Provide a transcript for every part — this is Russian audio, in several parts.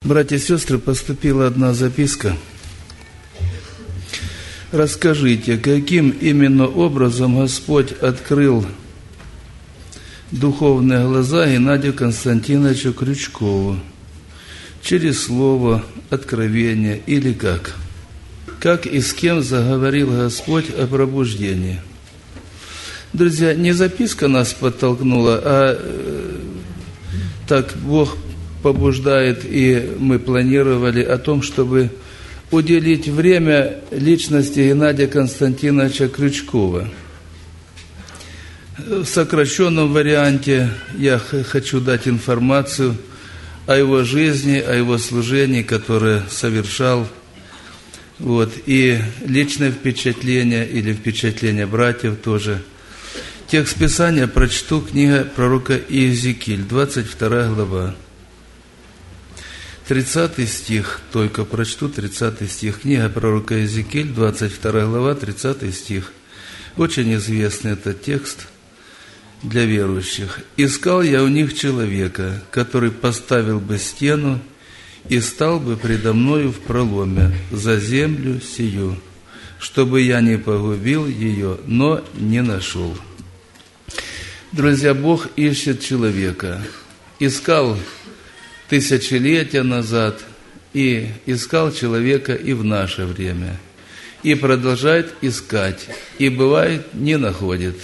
Братья и сестры, поступила одна записка. Расскажите, каким именно образом Господь открыл духовные глаза Геннадию Константиновичу Крючкову? Через слово, откровение или как? Как и с кем заговорил Господь о пробуждении? Друзья, не записка нас подтолкнула, а так Бог побуждает, и мы планировали о том, чтобы уделить время личности Геннадия Константиновича Крючкова. В сокращенном варианте я хочу дать информацию о его жизни, о его служении, которое совершал, и личное впечатление или впечатление братьев тоже. Текст Писания прочту, книга пророка Иезекииль, 22 глава. 30 стих, только прочту 30 стих. Книга пророка Иезекииль, 22 глава, 30 стих. Очень известный этот текст для верующих. «Искал я у них человека, который поставил бы стену и стал бы предо мною в проломе за землю сию, чтобы я не погубил ее, но не нашел». Друзья, Бог ищет человека. Искал тысячелетия назад и искал человека и в наше время. И продолжает искать. И бывает, не находит.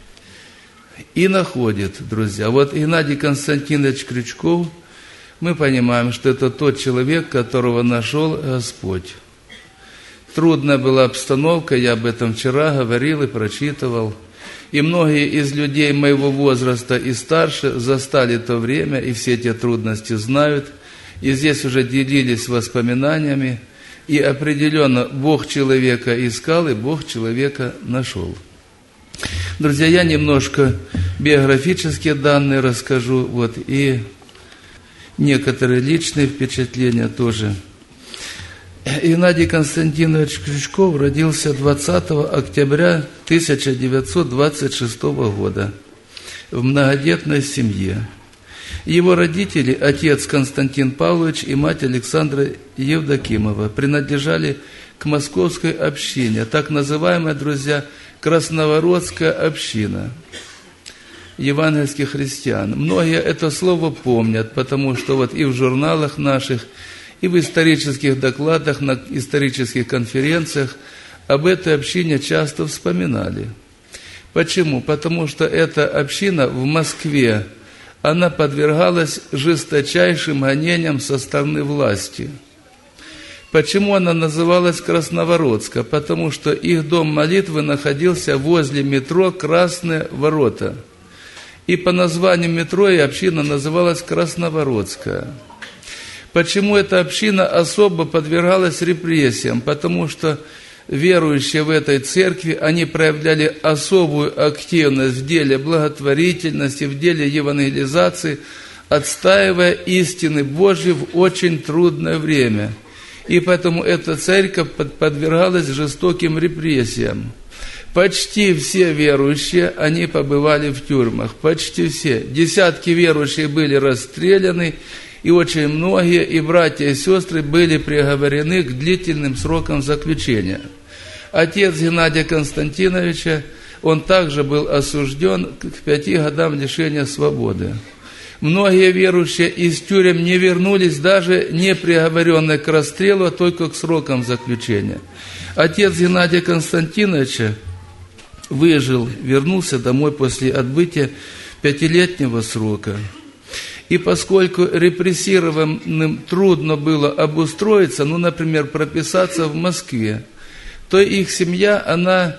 И находит, друзья. Геннадий Константинович Крючков, мы понимаем, что это тот человек, которого нашел Господь. Трудная была обстановка, я об этом вчера говорил и прочитывал. И многие из людей моего возраста и старше застали то время, и все эти трудности знают. И здесь уже делились воспоминаниями. И определенно Бог человека искал, и Бог человека нашел. Друзья, я немножко биографические данные расскажу, и некоторые личные впечатления тоже. Геннадий Константинович Крючков родился 20 октября 1926 года в многодетной семье. Его родители, отец Константин Павлович и мать Александра Евдокимова, принадлежали к московской общине, так называемая, друзья, Красновородская община евангельских христиан. Многие это слово помнят, потому что и в журналах наших, и в исторических докладах, на исторических конференциях об этой общине часто вспоминали. Почему? Потому что эта община в Москве, она подвергалась жесточайшим гонениям со стороны власти. Почему она называлась Красновородская? Потому что их дом молитвы находился возле метро «Красные ворота». И по названию метро и община называлась Красновородская. Почему эта община особо подвергалась репрессиям? Потому что верующие в этой церкви, они проявляли особую активность в деле благотворительности, в деле евангелизации, отстаивая истины Божьи в очень трудное время. И поэтому эта церковь подвергалась жестоким репрессиям. Почти все верующие, они побывали в тюрьмах, почти все. Десятки верующих были расстреляны, и очень многие, и братья, и сестры были приговорены к длительным срокам заключения. Отец Геннадия Константиновича, он также был осужден к 5 годам лишения свободы. Многие верующие из тюрем не вернулись, даже не приговоренные к расстрелу, а только к срокам заключения. Отец Геннадия Константиновича выжил, вернулся домой после отбытия 5-летнего срока. И поскольку репрессированным трудно было обустроиться, например, прописаться в Москве, то их семья, она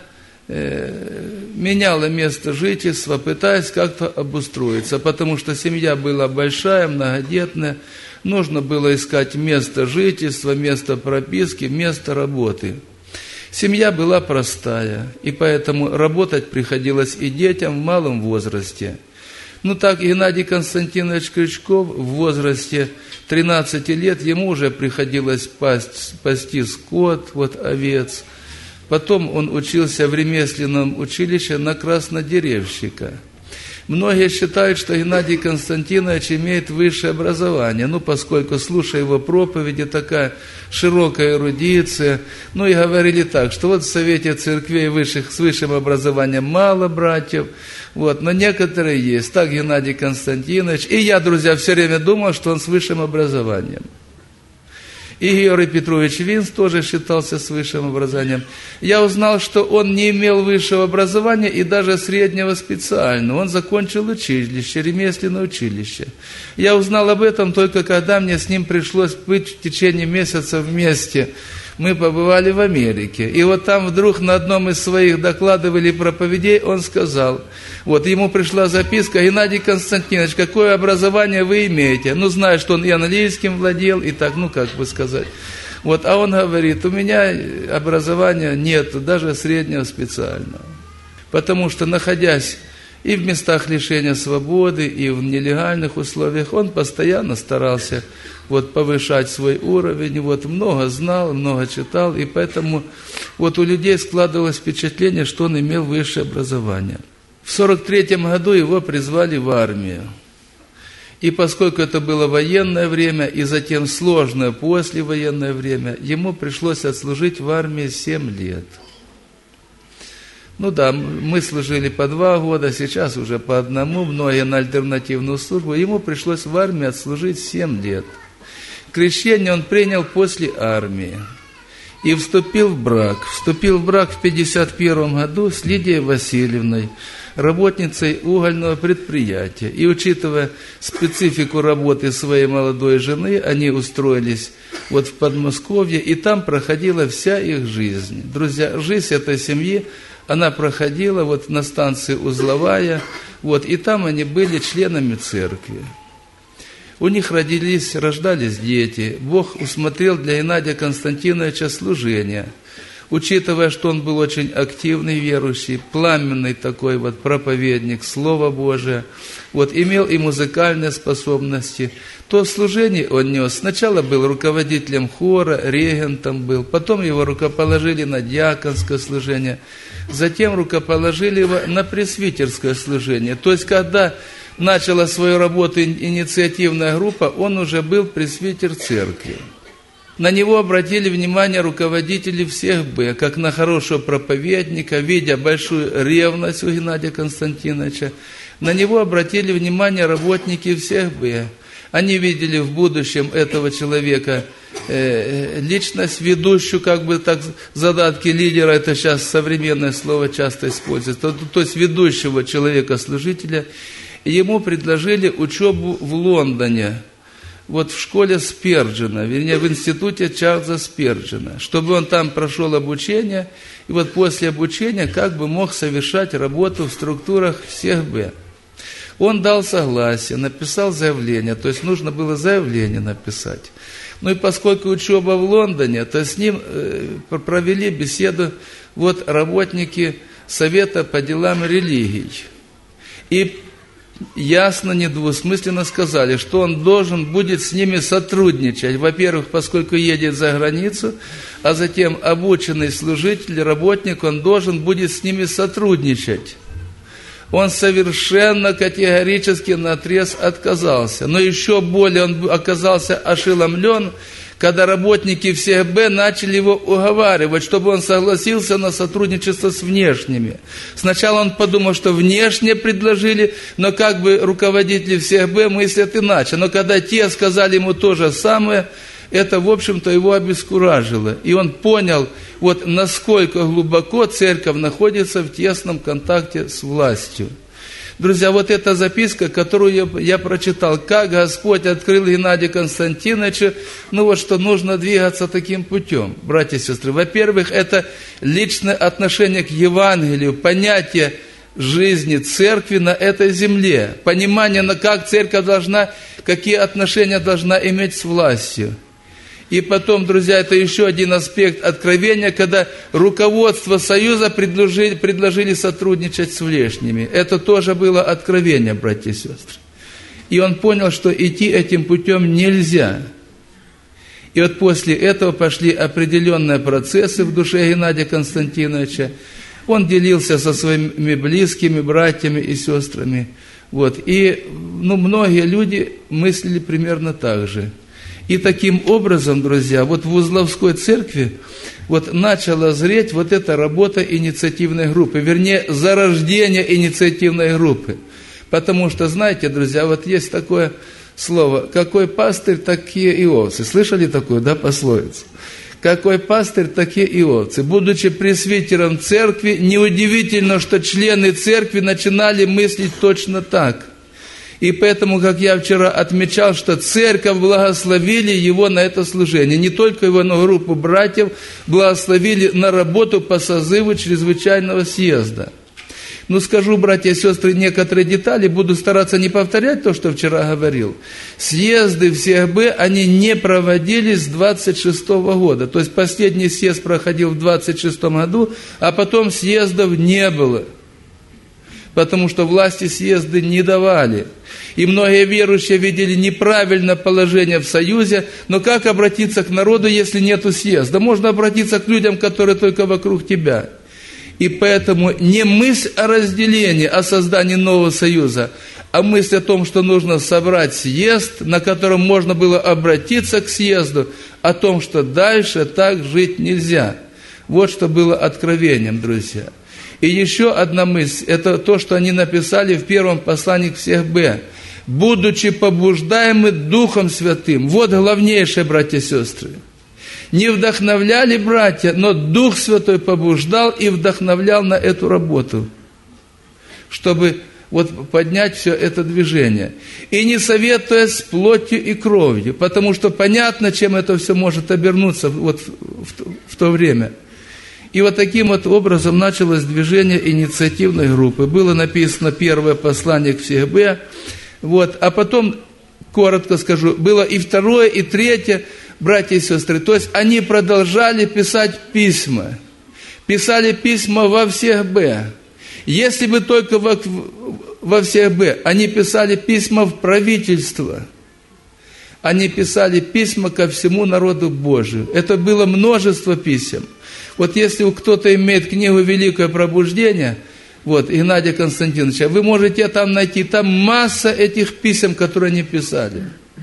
меняла место жительства, пытаясь как-то обустроиться, потому что семья была большая, многодетная, нужно было искать место жительства, место прописки, место работы. Семья была простая, и поэтому работать приходилось и детям в малом возрасте. Так Геннадий Константинович Крючков в возрасте 13 лет, ему уже приходилось пасти скот, овец. Потом он учился в ремесленном училище на краснодеревщика. Многие считают, что Геннадий Константинович имеет высшее образование, поскольку, слушая его проповеди, такая широкая эрудиция, и говорили так, что вот в Совете церквей с высшим образованием мало братьев, но некоторые есть. Так Геннадий Константинович, и я, друзья, все время думал, что он с высшим образованием. И Георгий Петрович Винс тоже считался с высшим образованием. Я узнал, что он не имел высшего образования и даже среднего специального. Он закончил училище, ремесленное училище. Я узнал об этом только когда мне с ним пришлось быть в течение месяца вместе. Мы побывали в Америке. И вот там вдруг на одном из своих докладов или проповедей он сказал, ему пришла записка: Геннадий Константинович, какое образование вы имеете? Знаю, что он и английским владел, и так, сказать. А он говорит: у меня образования нет, даже среднего специального. Потому что, находясь и в местах лишения свободы, и в нелегальных условиях, он постоянно старался повышать свой уровень, много знал, много читал, и поэтому у людей складывалось впечатление, что он имел высшее образование. В 1943 году его призвали в армию. И поскольку это было военное время, и затем сложное послевоенное время, ему пришлось отслужить в армии 7 лет. Мы служили по 2 года, сейчас уже по 1, многие на альтернативную службу. Ему пришлось в армии отслужить 7 лет. Крещение он принял после армии и вступил в брак. Вступил в брак в 1951 году с Лидией Васильевной, работницей угольного предприятия. И учитывая специфику работы своей молодой жены, они устроились в Подмосковье, и там проходила вся их жизнь. Друзья, жизнь этой семьи, она проходила на станции Узловая, и там они были членами церкви. У них рождались дети. Бог усмотрел для Геннадия Константиновича служение. Учитывая, что он был очень активный верующий, пламенный такой проповедник Слова Божия, имел и музыкальные способности, то в служении он нес. Сначала был руководителем хора, регентом был, потом его рукоположили на диаконское служение, затем рукоположили его на пресвитерское служение. То есть, когда начала свою работу инициативная группа, он уже был пресвитер церкви. На него обратили внимание руководители всех Б, как на хорошего проповедника, видя большую ревность у Геннадия Константиновича. На него обратили внимание работники всех Б. Они видели в будущем этого человека личность, ведущую, задатки лидера, это сейчас современное слово часто используется, то есть ведущего человека-служителя. Ему предложили учебу в Лондоне, в школе Спирджина, в институте Чарльза Спирджина, чтобы он там прошел обучение, и после обучения мог совершать работу в структурах всех Б. Он дал согласие, написал заявление, то есть нужно было заявление написать. И поскольку учеба в Лондоне, то с ним провели беседу работники Совета по делам религий. И ясно, недвусмысленно сказали, что он должен будет с ними сотрудничать. Во-первых, поскольку едет за границу, а затем обученный служитель, работник, он должен будет с ними сотрудничать. Он совершенно категорически наотрез отказался. Но еще более он оказался ошеломлен, когда работники всех Б начали его уговаривать, чтобы он согласился на сотрудничество с внешними. Сначала он подумал, что внешне предложили, но руководители всех Б мыслят иначе. Но когда те сказали ему то же самое, это, в общем-то, его обескуражило. И он понял, насколько глубоко церковь находится в тесном контакте с властью. Друзья, эта записка, которую я прочитал, как Господь открыл Геннадию Константиновичу, что нужно двигаться таким путем, братья и сестры. Во-первых, это личное отношение к Евангелию, понятие жизни церкви на этой земле, понимание, как церковь какие отношения должна иметь с властью. И потом, друзья, это еще один аспект откровения, когда руководство Союза предложили сотрудничать с внешними. Это тоже было откровение, братья и сестры. И он понял, что идти этим путем нельзя. И после этого пошли определенные процессы в душе Геннадия Константиновича. Он делился со своими близкими братьями и сестрами. Вот. И многие люди мыслили примерно так же. И таким образом, друзья, вот в Узловской церкви вот начала зреть вот эта работа инициативной группы, вернее, зарождение инициативной группы. Потому что, знаете, друзья, вот есть такое слово: какой пастырь, такие и овцы. Слышали такую, да, пословицу? Какой пастырь, такие и овцы. Будучи пресвитером церкви, неудивительно, что члены церкви начинали мыслить точно так. И поэтому, как я вчера отмечал, что церковь благословили его на это служение. Не только его, но группу братьев благословили на работу по созыву чрезвычайного съезда. Скажу, братья и сестры, некоторые детали, буду стараться не повторять то, что вчера говорил. Съезды в СЕХБ, они не проводились с 26 года. То есть последний съезд проходил в 26 году, а потом съездов не было. Потому что власти съезды не давали. И многие верующие видели неправильное положение в союзе, но как обратиться к народу, если нету съезда? Можно обратиться к людям, которые только вокруг тебя. И поэтому не мысль о разделении, о создании нового союза, а мысль о том, что нужно собрать съезд, на котором можно было обратиться к съезду, о том, что дальше так жить нельзя. Вот что было откровением, друзья. И еще одна мысль, это то, что они написали в первом послании к СЕХБ. «Будучи побуждаемы Духом Святым». Вот главнейшее, братья и сестры. Не вдохновляли братья, но Дух Святой побуждал и вдохновлял на эту работу, чтобы вот поднять все это движение. И не советуя с плотью и кровью, потому что понятно, чем это все может обернуться вот в то время. И вот таким вот образом началось движение инициативной группы. Было написано первое послание к СЕХБ, вот, а потом, коротко скажу, было и второе, и третье, братья и сестры. То есть они продолжали писать письма. Писали письма во СЕХБ. Если бы только во СЕХБ, они писали письма в правительство. Они писали письма ко всему народу Божию. Это было множество писем. Вот если кто-то имеет книгу «Великое пробуждение», вот, Геннадия Константиновича, вы можете там найти, там масса этих писем, которые они писали.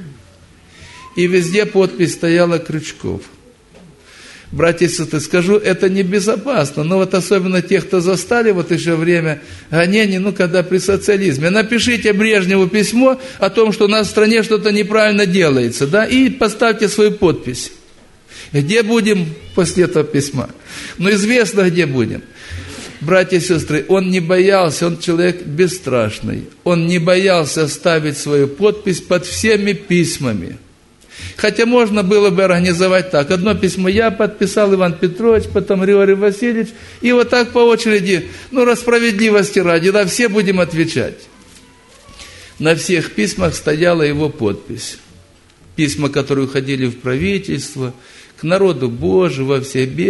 И везде подпись стояла Крючков. Братья и сестры, скажу, это небезопасно, но вот особенно тех, кто застали вот еще время гонений, когда при социализме. Напишите Брежневу письмо о том, что у нас в стране что-то неправильно делается, да, и поставьте свою подпись. Где будем после этого письма? Известно, где будем. Братья и сестры, он не боялся, он человек бесстрашный. Он не боялся ставить свою подпись под всеми письмами. Хотя можно было бы организовать так. Одно письмо я подписал, Иван Петрович, потом Григорий Васильевич. И вот так по очереди, справедливости ради, да, все будем отвечать. На всех письмах стояла его подпись. Письма, которые уходили в правительство, к народу Божию, во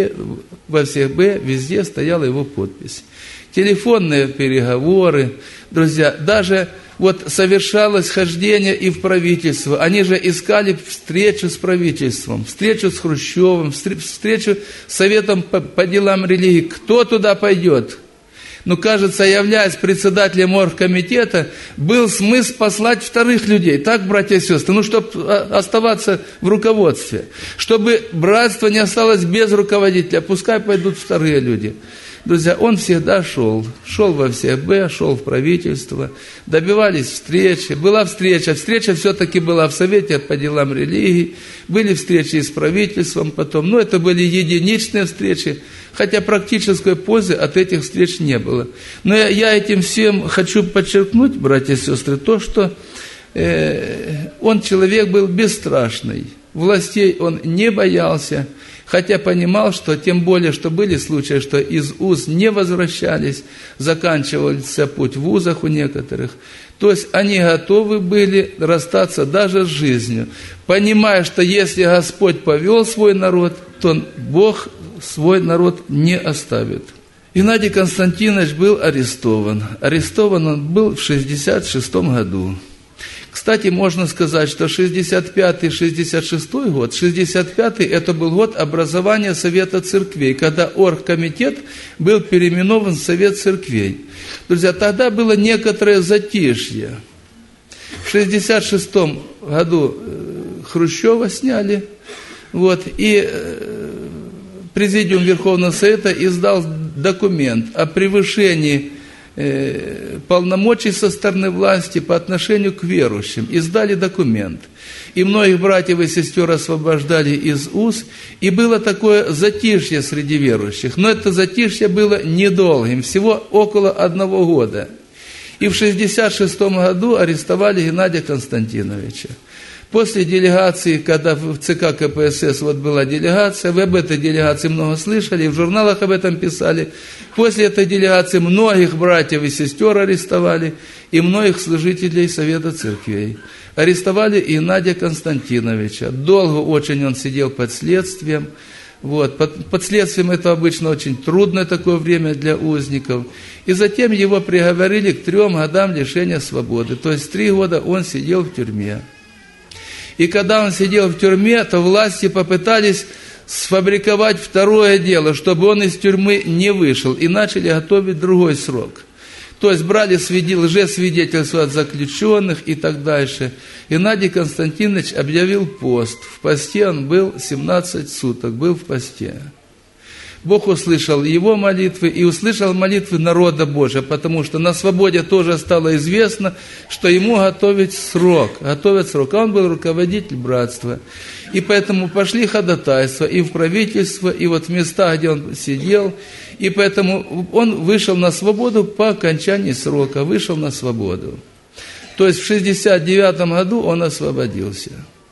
СЕХБ, везде стояла его подпись. Телефонные переговоры, друзья, даже совершалось хождение и в правительство. Они же искали встречу с правительством, встречу с Хрущевым, встречу с Советом по делам религии. Кто туда пойдет? Кажется, являясь председателем оргкомитета, был смысл послать вторых людей. Так, братья и сестры, чтобы оставаться в руководстве. Чтобы братство не осталось без руководителя, пускай пойдут вторые люди. Друзья, он всегда шел во СЕХБ, шел в правительство, добивались встречи, была встреча все-таки была в Совете по делам религии, были встречи с правительством потом, это были единичные встречи, хотя практической пользы от этих встреч не было. Но я этим всем хочу подчеркнуть, братья и сестры, то, что он человек был бесстрашный, властей он не боялся, хотя понимал, что тем более, что были случаи, что из уз не возвращались, заканчивался путь в узах у некоторых. То есть они готовы были расстаться даже с жизнью, понимая, что если Господь повел свой народ, то Бог свой народ не оставит. Геннадий Константинович был арестован. Арестован он был в 1966 году. Кстати, можно сказать, что 65-66 год, 65-й это был год образования Совета Церквей, когда оргкомитет был переименован в Совет Церквей. Друзья, тогда было некоторое затишье. В 66 году Хрущева сняли, и Президиум Верховного Совета издал документ о превышении полномочий со стороны власти по отношению к верующим. Издали документ. И многих братьев и сестер освобождали из уз. И было такое затишье среди верующих. Но это затишье было недолгим, всего около 1 года. И в 66 году арестовали Геннадия Константиновича. После делегации, когда в ЦК КПСС была делегация, вы об этой делегации много слышали, в журналах об этом писали. После этой делегации многих братьев и сестер арестовали, и многих служителей Совета Церквей. Арестовали и Геннадия Константиновича. Долго очень он сидел под следствием. Под следствием это обычно очень трудное такое время для узников. И затем его приговорили к 3 годам лишения свободы. То есть 3 года он сидел в тюрьме. И когда он сидел в тюрьме, то власти попытались сфабриковать второе дело, чтобы он из тюрьмы не вышел, и начали готовить другой срок. То есть брали лжесвидетельства от заключенных и так дальше. Геннадий Константинович объявил пост. В посте он был 17 суток, был в посте. Бог услышал его молитвы и услышал молитвы народа Божия, потому что на свободе тоже стало известно, что ему готовят срок. А он был руководитель братства. И поэтому пошли ходатайства и в правительство, и в местах, где он сидел. И поэтому он вышел на свободу по окончании срока, вышел на свободу. То есть в 69 году он освободился.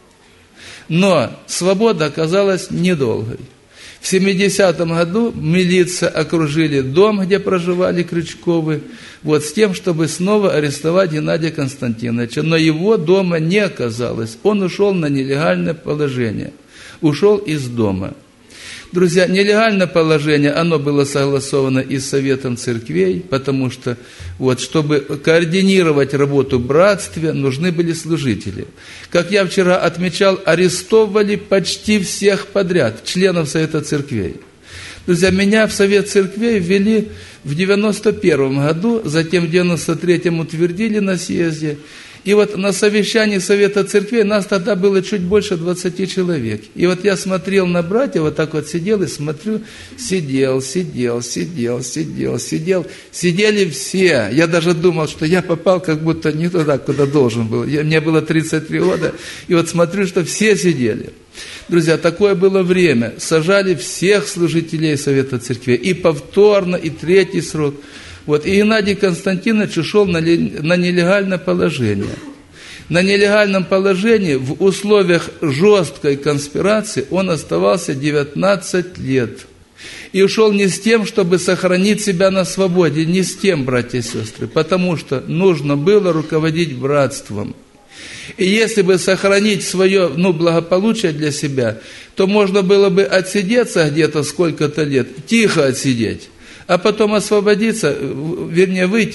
Но свобода оказалась недолгой. В 70-м году милиция окружили дом, где проживали Крючковы, с тем, чтобы снова арестовать Геннадия Константиновича. Но его дома не оказалось. Он ушел на нелегальное положение. Ушел из дома. Друзья, нелегальное положение, оно было согласовано и с Советом Церквей, потому что, чтобы координировать работу в братстве, нужны были служители. Как я вчера отмечал, арестовывали почти всех подряд, членов Совета Церквей. Друзья, меня в Совет Церквей ввели в 91 году, затем в 93-м утвердили на съезде. И на совещании Совета Церквей нас тогда было чуть больше 20 человек. И я смотрел на братьев, сидел и смотрю, сидел. Сидели все. Я даже думал, что я попал как будто не туда, куда должен был. Мне было 33 года, и смотрю, что все сидели. Друзья, такое было время. Сажали всех служителей Совета Церквей. И повторно, и 3-й срок. И Геннадий Константинович ушел на нелегальное положение. На нелегальном положении в условиях жесткой конспирации он оставался 19 лет. И ушел не с тем, чтобы сохранить себя на свободе, не с тем, братья и сестры, потому что нужно было руководить братством. И если бы сохранить свое благополучие для себя, то можно было бы отсидеться где-то сколько-то лет, тихо отсидеть, а потом освободиться, выйти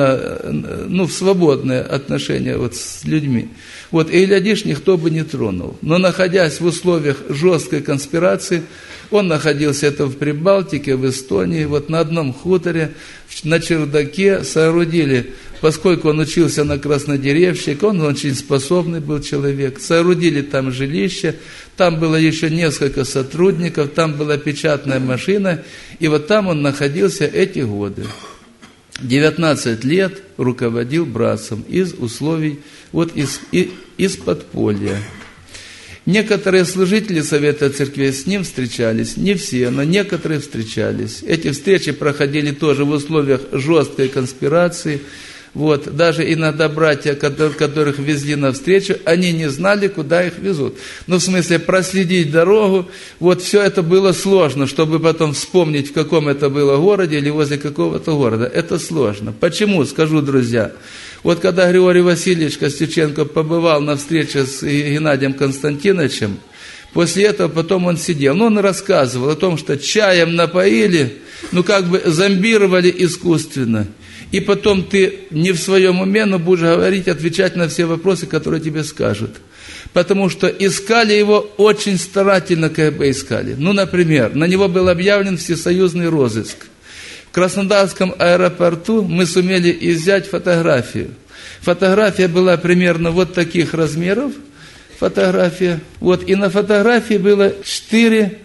в свободное отношение с людьми. И, глядишь, никто бы не тронул. Но, находясь в условиях жесткой конспирации, он находился в Прибалтике, в Эстонии, на одном хуторе, на чердаке соорудили, поскольку он учился на краснодеревщика, он очень способный был человек, соорудили там жилище, там было еще несколько сотрудников, там была печатная машина, и там он находился эти годы. 19 лет руководил братством из условий, из подполья. Некоторые служители Совета Церквей с ним встречались, не все, но некоторые встречались. Эти встречи проходили тоже в условиях жесткой конспирации. Даже иногда братья, которых везли на встречу, они не знали, куда их везут. В смысле, проследить дорогу, все это было сложно, чтобы потом вспомнить, в каком это было городе или возле какого-то города. Это сложно. Почему? Скажу, друзья. Когда Григорий Васильевич Костюченко побывал на встрече с Геннадием Константиновичем, после этого потом он сидел. Он рассказывал о том, что чаем напоили, зомбировали искусственно. и потом ты не в своем уме, но будешь говорить, отвечать на все вопросы, которые тебе скажут. Потому что искали его очень старательно, КГБ искали. Ну, например, на него был объявлен всесоюзный розыск. В Краснодарском аэропорту мы сумели изъять фотографию. Фотография была примерно вот таких размеров. Фотография. Вот, и на фотографии было 4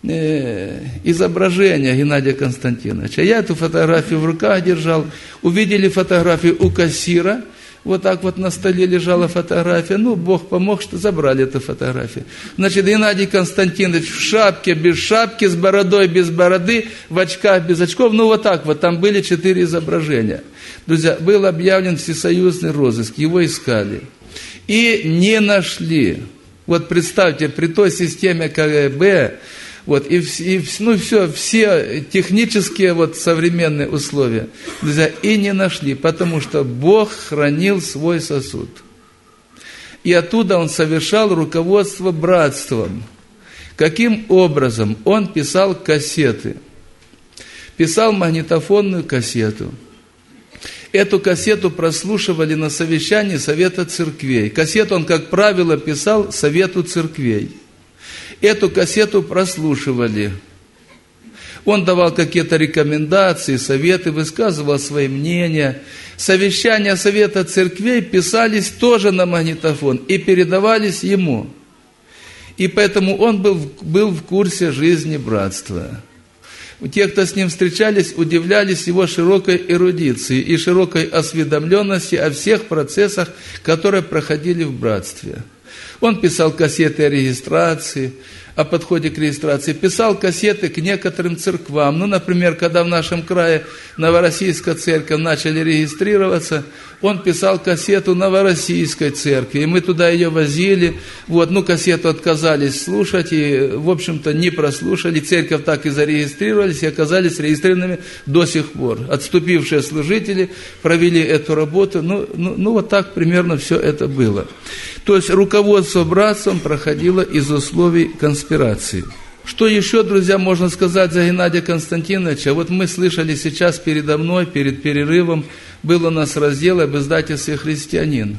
изображения Геннадия Константиновича. Я эту фотографию в руках держал. Увидели фотографию у кассира. Вот так вот на столе лежала фотография. Ну, Бог помог, что забрали эту фотографию. Значит, Геннадий Константинович в шапке, без шапки, с бородой, без бороды, в очках, без очков. Ну, вот так вот. Там были 4 изображения. Друзья, был объявлен всесоюзный розыск. Его искали. И не нашли. Вот представьте, при той системе КГБ, вот, все технические вот современные условия, друзья, и не нашли, потому что Бог хранил свой сосуд. И оттуда Он совершал руководство братством. Каким образом? Он писал кассеты, писал магнитофонную кассету. Эту кассету прослушивали на совещании Совета Церквей. Кассету он, как правило, писал Совету Церквей. Эту кассету прослушивали. Он давал какие-то рекомендации, советы, высказывал свои мнения. Совещания Совета Церквей писались тоже на магнитофон и передавались ему. И поэтому он был в курсе жизни братства. Те, кто с ним встречались, удивлялись его широкой эрудиции и широкой осведомленности о всех процессах, которые проходили в братстве. Он писал кассеты о регистрации, о подходе к регистрации, писал кассеты к некоторым церквам. Ну, например, когда в нашем крае Новороссийская церковь начали регистрироваться, он писал кассету Новороссийской церкви, и мы туда ее возили. Вот, ну, кассету отказались слушать, и, в общем-то, не прослушали. Церковь так и зарегистрировались, и оказались регистрированными до сих пор. Отступившие служители провели эту работу. Ну, вот так примерно все это было. То есть руководство братством проходило из условий конспирации. Что еще, друзья, можно сказать за Геннадия Константиновича? Вот мы слышали сейчас передо мной, перед перерывом, был у нас раздел об издательстве «Христианин».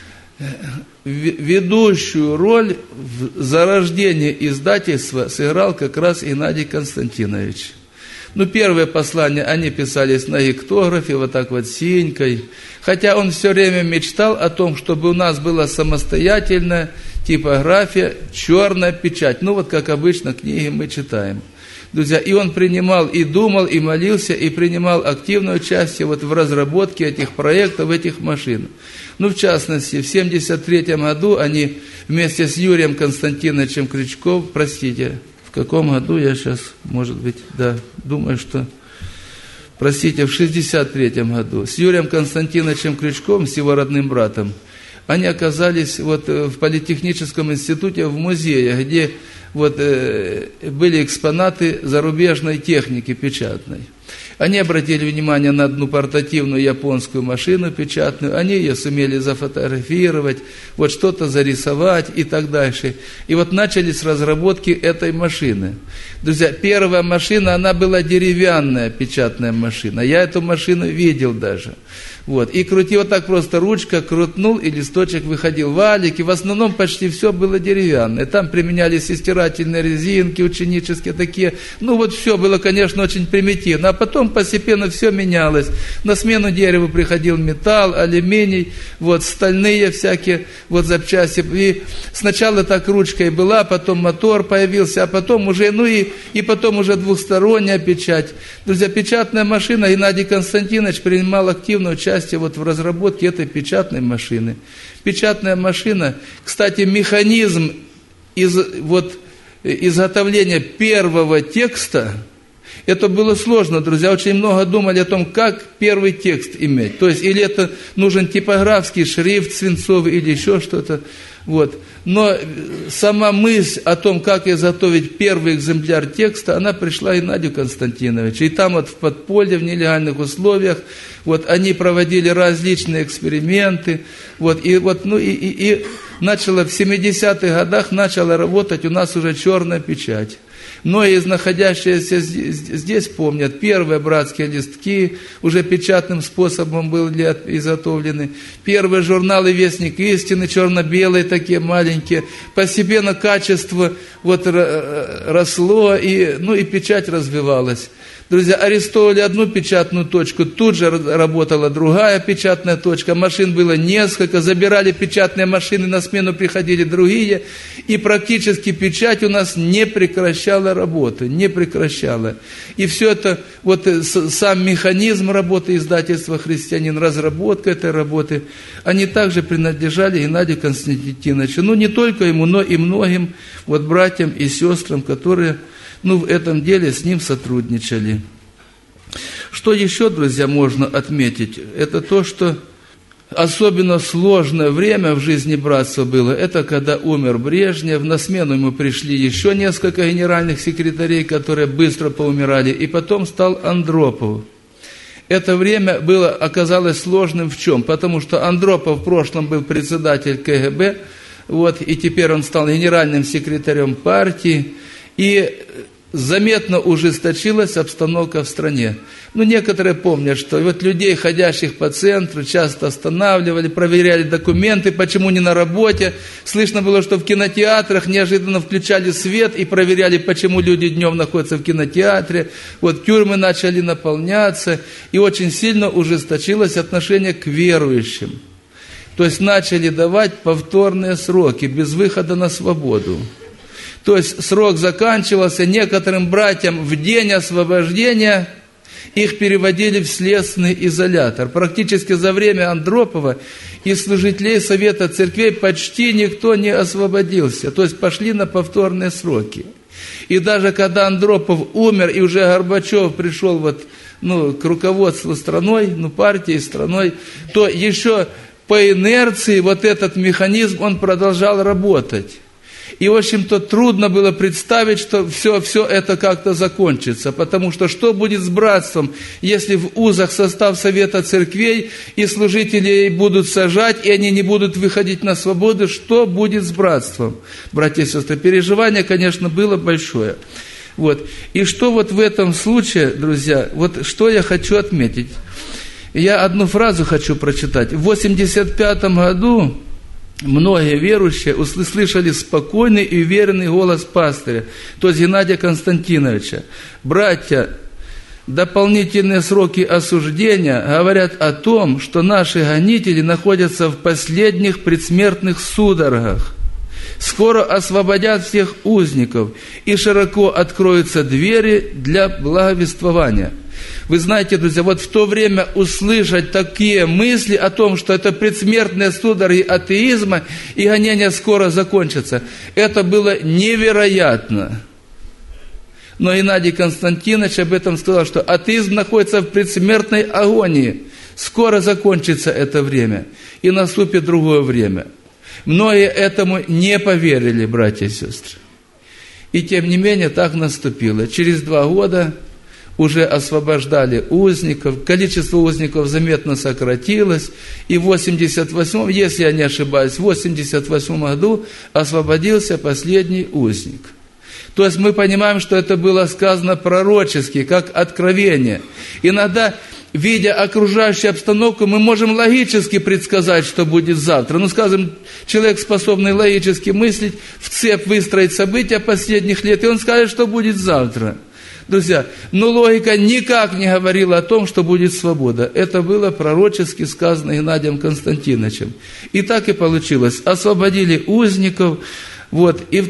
Ведущую роль в зарождении издательства сыграл как раз Геннадий Константинович. Ну, первые послания, они писались на гектографе, вот так вот синькой. Хотя он все время мечтал о том, чтобы у нас была самостоятельная типография, черная печать. Ну, вот как обычно книги мы читаем. Друзья, и он принимал, и думал, и молился, и принимал активное участие вот в разработке этих проектов, этих машин. Ну, в частности, в 1973 году они вместе с Юрием Константиновичем Крючковым, в каком году я сейчас, может быть, думаю, что, в 1963 году, с Юрием Константиновичем Крючковым, с его родным братом, они оказались вот в Политехническом институте, в музее, где вот были экспонаты зарубежной техники печатной. Они обратили внимание на одну портативную японскую машину печатную, они ее сумели зафотографировать, вот что-то зарисовать и так дальше. И вот начали с разработки этой машины. Друзья, первая машина, она была деревянная печатная машина. Я эту машину видел даже. Вот. И крутил вот так просто, ручка крутнул, и листочек выходил. Валики, в основном почти все было деревянное. Там применялись и стирательные резинки ученические такие. Ну вот все было, конечно, очень примитивно. А потом постепенно все менялось. На смену дереву приходил металл, алюминий, вот стальные всякие вот запчасти. И сначала так ручка и была, потом мотор появился, а потом уже, и потом уже двухсторонняя печать. Друзья, печатная машина, Геннадий Константинович принимал активное участие вот в разработке этой печатной машины. Печатная машина, кстати, механизм изготовления первого текста, это было сложно, друзья, очень много думали о том, как первый текст иметь. То есть, или это нужен типографский шрифт свинцовый, или еще что-то. Вот. Но сама мысль о том, как изготовить первый экземпляр текста, она пришла Геннадию Константиновичу. И там вот в подполье, в нелегальных условиях, вот они проводили различные эксперименты. Вот, и начала в 70-х годах начала работать у нас уже черная печать. Многие из находящиеся здесь помнят, первые братские листки уже печатным способом были изготовлены. Первые журналы «Вестник истины», черно-белые такие маленькие. Постепенно качество вот росло, и печать развивалась. Друзья, арестовали одну печатную точку, тут же работала другая печатная точка, машин было несколько, забирали печатные машины, на смену приходили другие, и практически печать у нас не прекращала работы, не прекращала. И все это, вот сам механизм работы издательства «Христианин», разработка этой работы, они также принадлежали Геннадию Константиновичу. Ну, не только ему, но и многим вот братьям и сестрам, которые в этом деле с ним сотрудничали. Что еще, друзья, можно отметить? Это то, что особенно сложное время в жизни братства было. Это когда умер Брежнев, на смену ему пришли еще несколько генеральных секретарей, которые быстро поумирали, и потом стал Андропов. Это время оказалось сложным в чем? Потому что Андропов в прошлом был председатель КГБ, и теперь он стал генеральным секретарем партии, и заметно ужесточилась обстановка в стране. Некоторые помнят, что вот людей, ходящих по центру, часто останавливали, проверяли документы, почему не на работе. Слышно было, что в кинотеатрах неожиданно включали свет и проверяли, почему люди днем находятся в кинотеатре. Тюрьмы начали наполняться, и очень сильно ужесточилось отношение к верующим. То есть начали давать повторные сроки без выхода на свободу. То есть срок заканчивался, некоторым братьям в день освобождения их переводили в следственный изолятор. Практически за время Андропова из служителей Совета Церквей почти никто не освободился. То есть пошли на повторные сроки. И даже когда Андропов умер, и уже Горбачев пришел к руководству страной, партией, страной, то еще по инерции этот механизм, он продолжал работать. И, в общем-то, трудно было представить, что все это как-то закончится. Потому что будет с братством, если в узах состав Совета Церквей и служителей будут сажать, и они не будут выходить на свободу, что будет с братством? Братья и сестры, переживание, конечно, было большое. И что в этом случае, друзья, что я хочу отметить? Я одну фразу хочу прочитать. В 1985 году многие верующие услышали спокойный и уверенный голос пастыря, то есть Геннадия Константиновича. Братья, дополнительные сроки осуждения говорят о том, что наши гонители находятся в последних предсмертных судорогах. Скоро освободят всех узников, и широко откроются двери для благовествования. Вы знаете, друзья, в то время услышать такие мысли о том, что это предсмертные судороги атеизма и гонения скоро закончатся, это было невероятно. Но Геннадий Константинович об этом сказал, что атеизм находится в предсмертной агонии. Скоро закончится это время, и наступит другое время. Многие этому не поверили, братья и сестры. И тем не менее так наступило. Через 2 года уже освобождали узников, количество узников заметно сократилось, и в 88-м, если я не ошибаюсь, в 88 году освободился последний узник. То есть мы понимаем, что это было сказано пророчески, как откровение. Иногда, видя окружающую обстановку, мы можем логически предсказать, что будет завтра. Скажем, человек, способный логически мыслить, в цепь выстроить события последних лет, и он скажет, что будет завтра. Друзья, но логика никак не говорила о том, что будет свобода. Это было пророчески сказано Геннадием Константиновичем. И так и получилось. Освободили узников. И в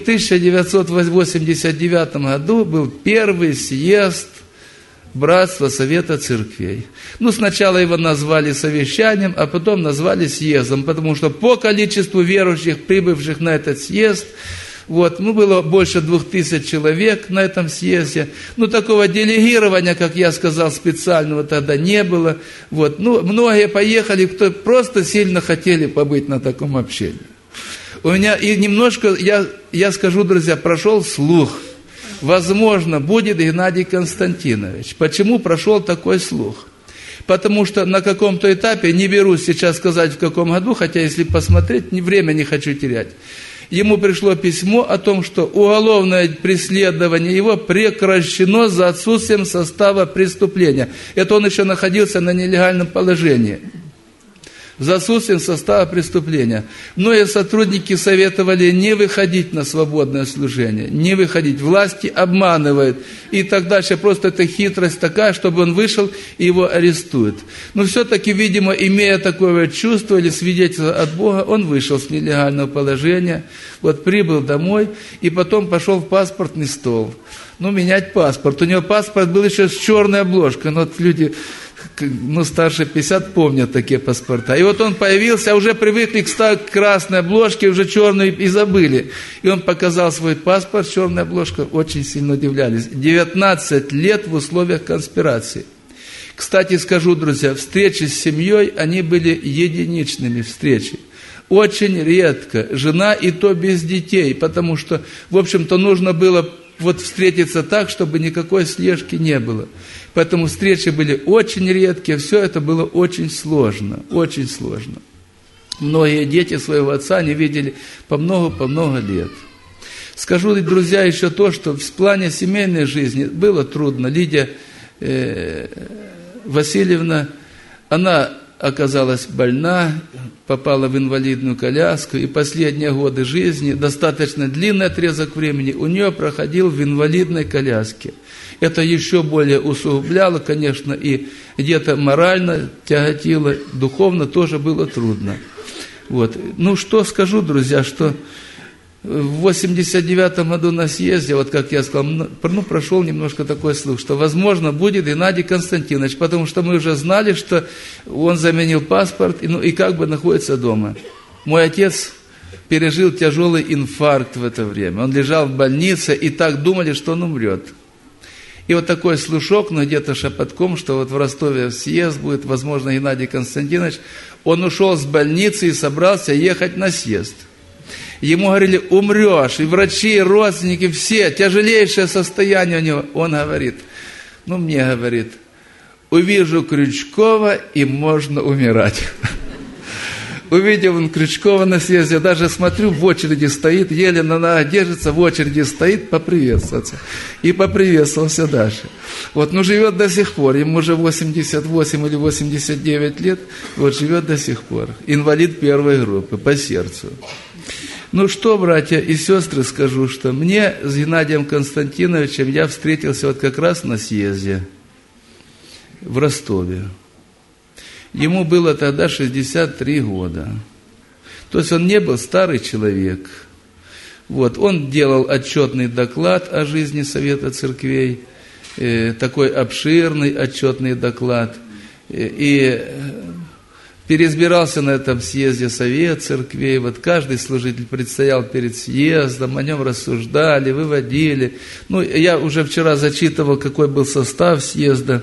1989 году был первый съезд Братства Совета Церквей. Сначала его назвали совещанием, а потом назвали съездом, потому что по количеству верующих, прибывших на этот съезд, было больше 2000 человек на этом съезде. Такого делегирования, как я сказал, специального тогда не было. Многие поехали, кто просто сильно хотели побыть на таком общении. У меня и немножко, я скажу, друзья, прошел слух. Возможно, будет Геннадий Константинович. Почему прошел такой слух? Потому что на каком-то этапе, не берусь сейчас сказать в каком году, хотя если посмотреть, время не хочу терять, ему пришло письмо о том, что уголовное преследование его прекращено за отсутствием состава преступления. Это он еще находился на нелегальном положении. За отсутствием состава преступления. Многие сотрудники советовали не выходить на свободное служение, не выходить. Власти обманывают. И так дальше. Просто это хитрость такая, чтобы он вышел и его арестуют. Но все-таки, видимо, имея такое чувство или свидетельство от Бога, он вышел с нелегального положения, вот прибыл домой и потом пошел в паспортный стол. Менять паспорт. У него паспорт был еще с черной обложкой. Вот люди... старше 50 помнят такие паспорта. И вот он появился, уже привыкли к красной обложке, уже черную и забыли. И он показал свой паспорт с черной обложкой, очень сильно удивлялись. 19 лет в условиях конспирации. Кстати, скажу, друзья, встречи с семьей, они были единичными встречами. Очень редко. Жена и то без детей, потому что, в общем-то, нужно было встретиться так, чтобы никакой слежки не было. Поэтому встречи были очень редкие, все это было очень сложно, очень сложно. Многие дети своего отца не видели по много лет. Скажу, друзья, еще то, что в плане семейной жизни было трудно. Лидия Васильевна, она оказалась больна, попала в инвалидную коляску, и последние годы жизни, достаточно длинный отрезок времени, у нее проходил в инвалидной коляске. Это еще более усугубляло, конечно, и где-то морально тяготило, духовно тоже было трудно. Что скажу, друзья, что в 89-м году на съезде, как я сказал, прошел немножко такой слух, что, возможно, будет Геннадий Константинович, потому что мы уже знали, что он заменил паспорт и как бы находится дома. Мой отец пережил тяжелый инфаркт в это время. Он лежал в больнице, и так думали, что он умрет. И такой слушок, где-то шепотком, что в Ростове съезд будет, возможно, Геннадий Константинович, он ушел с больницы и собрался ехать на съезд. Ему говорили: умрешь, и врачи, и родственники, все, тяжелейшее состояние у него. Он говорит, мне говорит, увижу Крючкова, и можно умирать. Увидел он Крючкова на съезде, даже смотрю, в очереди стоит, еле на ногах держится, в очереди стоит, поприветствоваться. И поприветствовался дальше. Живет до сих пор, ему уже 88 или 89 лет, живет до сих пор. Инвалид первой группы, по сердцу. Что, братья и сестры, скажу, что мне с Геннадием Константиновичем я встретился как раз на съезде в Ростове. Ему было тогда 63 года. То есть он не был старый человек. Он делал отчетный доклад о жизни Совета Церквей, такой обширный отчетный доклад. И переизбирался на этом съезде Совет Церквей. Каждый служитель предстоял перед съездом, о нем рассуждали, выводили. Я уже вчера зачитывал, какой был состав съезда.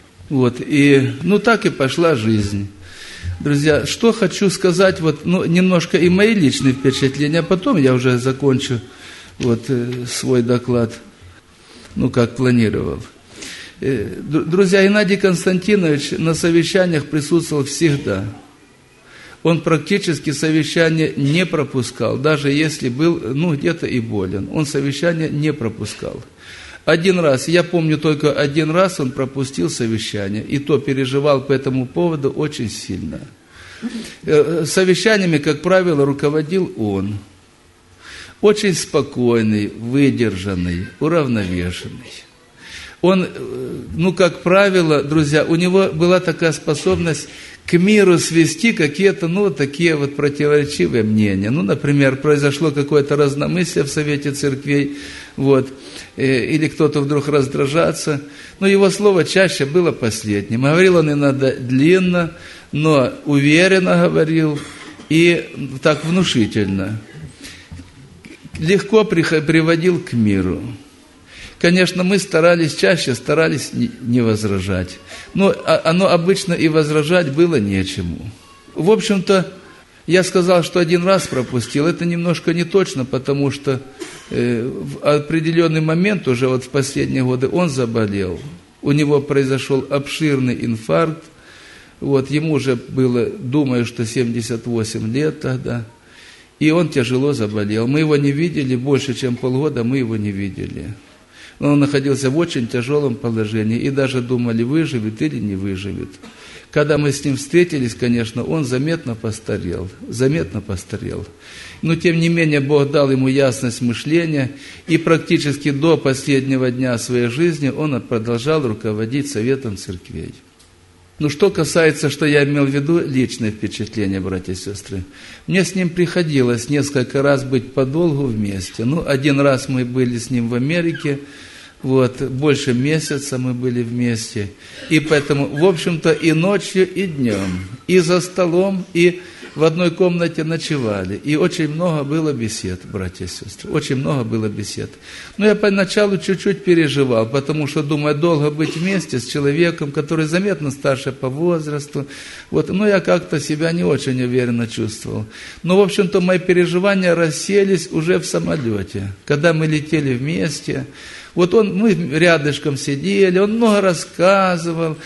И так и пошла жизнь. Друзья, что хочу сказать, немножко и мои личные впечатления, а потом я уже закончу свой доклад, как планировал. Друзья, Геннадий Константинович на совещаниях присутствовал всегда. Он практически совещания не пропускал, даже если был, где-то и болен. Он совещания не пропускал. Один раз, я помню только один раз он пропустил совещание, и то переживал по этому поводу очень сильно. Совещаниями, как правило, руководил он. Очень спокойный, выдержанный, уравновешенный. Он, как правило, друзья, у него была такая способность к миру свести какие-то, такие противоречивые мнения. Например, произошло какое-то разномыслие в Совете Церквей, или кто-то вдруг раздражаться. Его слово чаще было последним. Говорил он иногда длинно, но уверенно говорил и так внушительно. Легко приводил к миру. Конечно, мы чаще старались не возражать. Но оно обычно и возражать было нечему. В общем-то, я сказал, что один раз пропустил. Это немножко не точно, потому что в определенный момент, уже в последние годы, он заболел. У него произошел обширный инфаркт. Вот, ему уже было, думаю, что 78 лет тогда. И он тяжело заболел. Мы его не видели, больше чем полгода мы его не видели. Он находился в очень тяжелом положении. И даже думали, выживет или не выживет. Когда мы с ним встретились, конечно, он заметно постарел. Но, тем не менее, Бог дал ему ясность мышления. И практически до последнего дня своей жизни он продолжал руководить Советом церквей. Ну, что касается, что я имел в виду, личное впечатление, братья и сестры. Мне с ним приходилось несколько раз быть подолгу вместе. Ну, один раз мы были с ним в Америке, вот, больше месяца мы были вместе. И поэтому, в общем-то, и ночью, и днем, и за столом, и в одной комнате ночевали. И очень много было бесед, братья и сестры, очень много было бесед. Но я поначалу чуть-чуть переживал, потому что, думаю, долго быть вместе с человеком, который заметно старше по возрасту. Вот, но я как-то себя не очень уверенно чувствовал. Но, в общем-то, мои переживания расселись уже в самолете, когда мы летели вместе. Вот мы рядышком сидели, он много рассказывал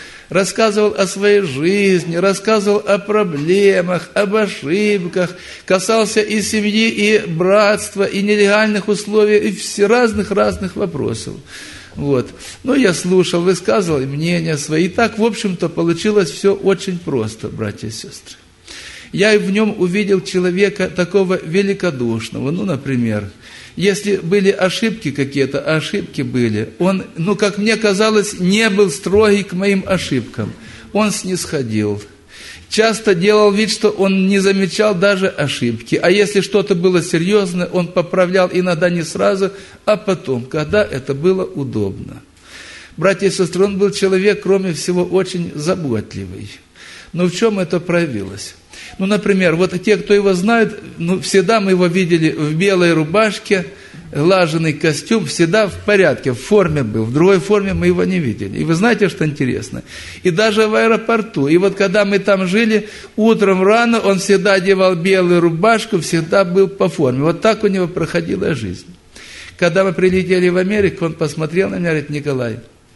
о своей жизни, рассказывал о проблемах, об ошибках, касался и семьи, и братства, и нелегальных условий, и разных вопросов. Вот. Но я слушал, высказывал мнения свои. И так, в общем-то, получилось все очень просто, братья и сестры. Я в нем увидел человека такого великодушного, например, если были ошибки какие-то, ошибки были, он, как мне казалось, не был строгий к моим ошибкам. Он снисходил. Часто делал вид, что он не замечал даже ошибки. А если что-то было серьезное, он поправлял иногда не сразу, а потом, когда это было удобно. Братья и сестры, он был человек, кроме всего, очень заботливый. Но в чем это проявилось? Например, вот те, кто его знает, всегда мы его видели в белой рубашке, глаженный костюм, всегда в порядке, в форме был, в другой форме мы его не видели. И вы знаете, что интересно? И даже в аэропорту, и вот когда мы там жили, утром рано он всегда одевал белую рубашку, всегда был по форме. Вот так у него проходила жизнь. Когда мы прилетели в Америку, он посмотрел на меня и говорит: Николай,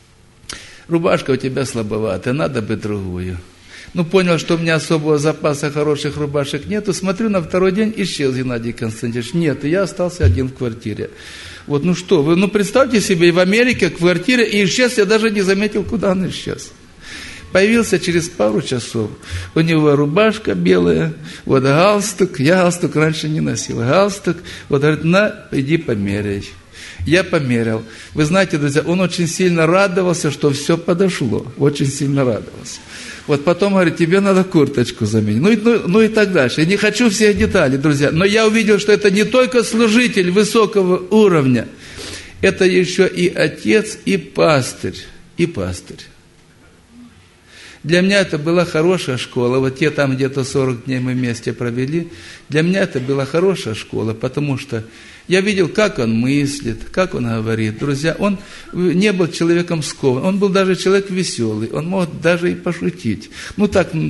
рубашка у тебя слабоватая, надо бы другую. Понял, что у меня особого запаса хороших рубашек нету. Смотрю, на второй день исчез Геннадий Константинович. Нет, и я остался один в квартире. Вот, что вы, представьте себе, и в Америке в квартире, и исчез, я даже не заметил, куда он исчез. Появился через пару часов. У него рубашка белая, вот галстук. Я галстук раньше не носил. Галстук, вот говорит: иди померяй. Я померял. Вы знаете, друзья, он очень сильно радовался, что все подошло. Очень сильно радовался. Вот потом говорит: тебе надо курточку заменить. И так дальше. Я не хочу всех деталей, друзья. Но я увидел, что это не только служитель высокого уровня. Это еще и отец, и пастырь. Для меня это была хорошая школа. Вот те там где-то 40 дней мы вместе провели. Для меня это была хорошая школа, потому что я видел, как он мыслит, как он говорит. Друзья, он не был человеком скованным, он был даже человек веселый, он мог даже и пошутить. В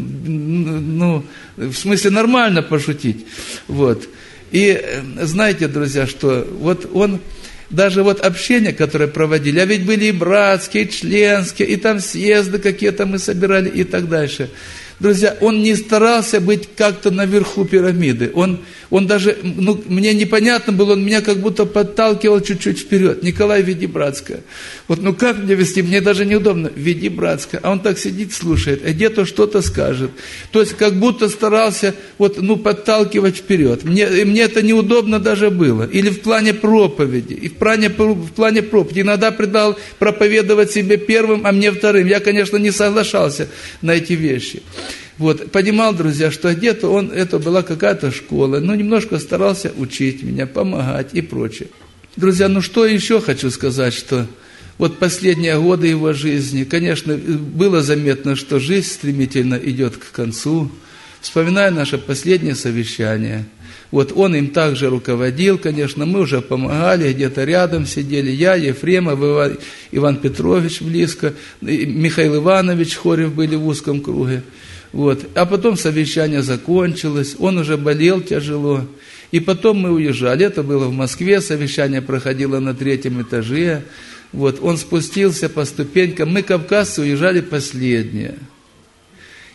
смысле нормально пошутить. Вот. И знаете, друзья, что вот он, даже вот общение, которое проводили, а ведь были и братские, и членские, и там съезды какие-то мы собирали и так дальше. Друзья, он не старался быть как-то наверху пирамиды. Он даже, мне непонятно было, он меня как будто подталкивал чуть-чуть вперед. Николай, веди братское. Вот, как мне вести? Мне даже неудобно. Веди братское. А он так сидит, слушает, где-то что-то скажет. То есть, как будто старался подталкивать вперед. Мне это неудобно даже было. Или в плане проповеди. И в плане проповеди. Иногда предал проповедовать себе первым, а мне вторым. Я, конечно, не соглашался на эти вещи. Вот, понимал, друзья, что где-то это была какая-то школа, но немножко старался учить меня, помогать и прочее. Друзья, что еще хочу сказать, что вот последние годы его жизни, конечно, было заметно, что жизнь стремительно идет к концу. Вспоминая наше последнее совещание, вот он им также руководил, конечно, мы уже помогали, где-то рядом сидели, я, Ефремов, Иван Петрович близко, Михаил Иванович Хорев были в узком круге. Вот. А потом совещание закончилось, он уже болел тяжело, и потом мы уезжали, это было в Москве, совещание проходило на 3-м этаже, вот. Он спустился по ступенькам, мы, кавказцы, уезжали последние.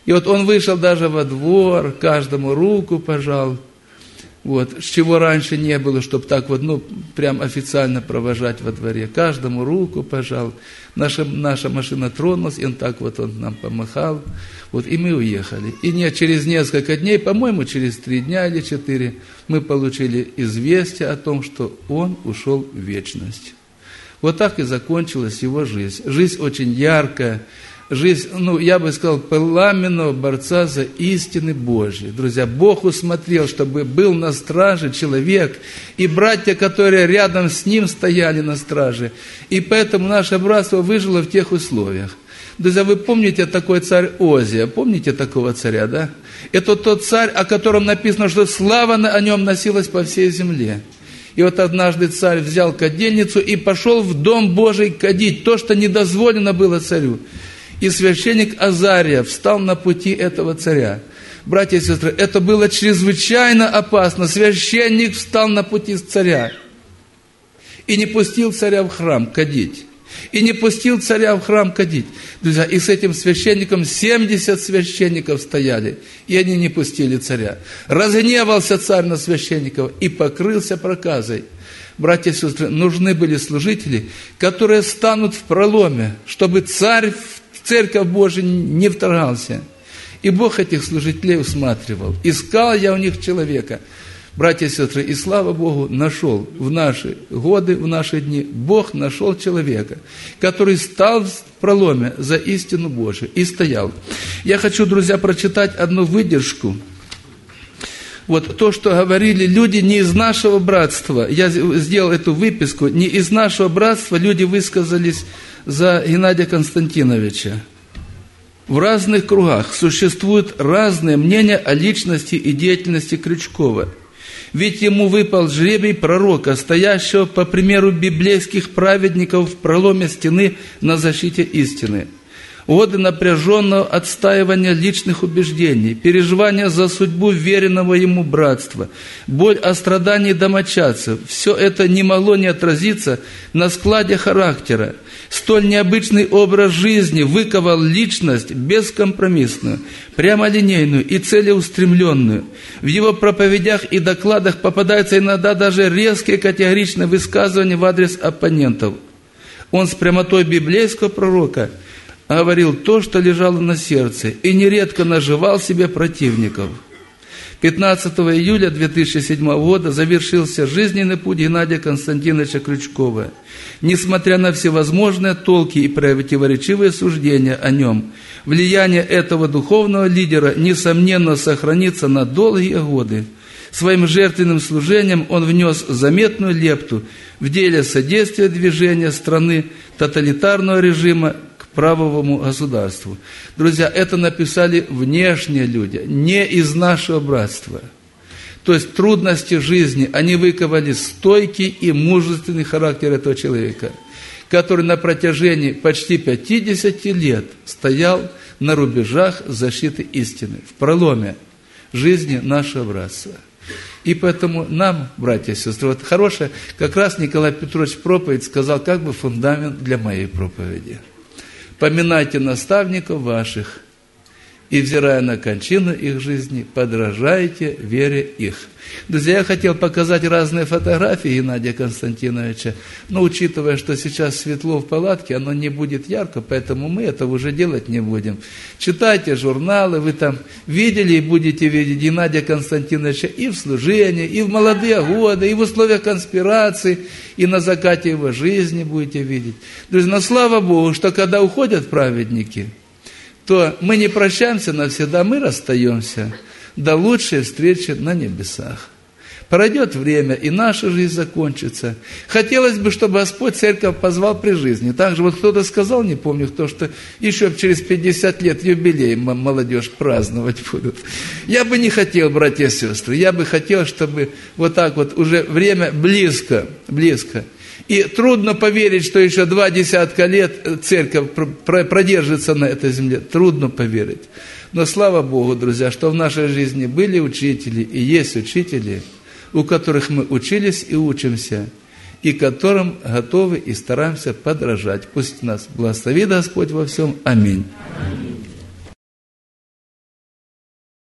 И вот он вышел даже во двор, каждому руку пожал. Вот, чего раньше не было, чтобы так вот, прям официально провожать во дворе. Каждому руку пожал. Наша машина тронулась, и он нам помахал. Вот, и мы уехали. И через несколько дней, по-моему, через 3 дня или 4, мы получили известие о том, что он ушел в вечность. Вот так и закончилась его жизнь. Жизнь очень яркая. Жизнь, я бы сказал, пламенного борца за истины Божьи. Друзья, Бог усмотрел, чтобы был на страже человек, и братья, которые рядом с ним стояли на страже. И поэтому наше братство выжило в тех условиях. Друзья, вы помните такой царь Озия? Помните такого царя, да? Это тот царь, о котором написано, что слава о нем носилась по всей земле. И вот однажды царь взял кадильницу и пошел в дом Божий кадить, то, что недозволено было царю. И священник Азария встал на пути этого царя. Братья и сестры, это было чрезвычайно опасно. Священник встал на пути царя и не пустил царя в храм кадить. И не пустил царя в храм кадить. Друзья, и с этим священником 70 священников стояли, и они не пустили царя. Разгневался царь на священников и покрылся проказой. Братья и сестры, нужны были служители, которые станут в проломе, чтобы царь в церковь Божию не вторгался. И Бог этих служителей усматривал. Искал я у них человека. Братья и сестры, и слава Богу, нашел в наши годы, в наши дни, Бог нашел человека, который стал в проломе за истину Божию и стоял. Я хочу, друзья, прочитать одну выдержку. Вот то, что говорили люди не из нашего братства. Я сделал эту выписку. Не из нашего братства люди высказались за Геннадия Константиновича. В разных кругах существуют разные мнения о личности и деятельности Крючкова. Ведь ему выпал жребий пророка, стоящего по примеру библейских праведников в проломе стены на защите истины. Годы напряженного отстаивания личных убеждений, переживания за судьбу веренного ему братства, боль о страдании домочадцев – все это не могло не отразиться на складе характера. Столь необычный образ жизни выковал личность бескомпромиссную, прямолинейную и целеустремленную. В его проповедях и докладах попадаются иногда даже резкие категоричные высказывания в адрес оппонентов. Он с прямотой библейского пророка говорил то, что лежало на сердце, и нередко наживал себе противников. 15 июля 2007 года завершился жизненный путь Геннадия Константиновича Крючкова. Несмотря на всевозможные толки и противоречивые суждения о нем, влияние этого духовного лидера, несомненно, сохранится на долгие годы. Своим жертвенным служением он внес заметную лепту в деле содействия движения страны тоталитарного режима к правовому государству. Друзья, это написали внешние люди, не из нашего братства. То есть трудности жизни, они выковали стойкий и мужественный характер этого человека, который на протяжении почти 50 лет стоял на рубежах защиты истины, в проломе жизни нашего братства. И поэтому нам, братья и сестры, вот хорошая, как раз Николай Петрович проповедь сказал, как бы фундамент для моей проповеди. «Поминайте наставников ваших, и, взирая на кончину их жизни, подражайте вере их». Друзья, я хотел показать разные фотографии Геннадия Константиновича, но учитывая, что сейчас светло в палатке, оно не будет ярко, поэтому мы этого уже делать не будем. Читайте журналы, вы там видели и будете видеть Геннадия Константиновича и в служении, и в молодые годы, и в условиях конспирации, и на закате его жизни будете видеть. Друзья, но слава Богу, что когда уходят праведники, то мы не прощаемся навсегда, мы расстаемся до лучшей встречи на небесах. Пройдет время, и наша жизнь закончится. Хотелось бы, чтобы Господь церковь позвал при жизни. Также вот кто-то сказал, не помню кто, что еще через 50 лет юбилей молодежь праздновать будут. Я бы не хотел, братья и сестры, я бы хотел, чтобы вот так вот уже время близко. И трудно поверить, что еще 20 лет церковь продержится на этой земле. Трудно поверить. Но слава Богу, друзья, что в нашей жизни были учители и есть учители, у которых мы учились и учимся, и которым готовы и стараемся подражать. Пусть нас благословит Господь во всем. Аминь.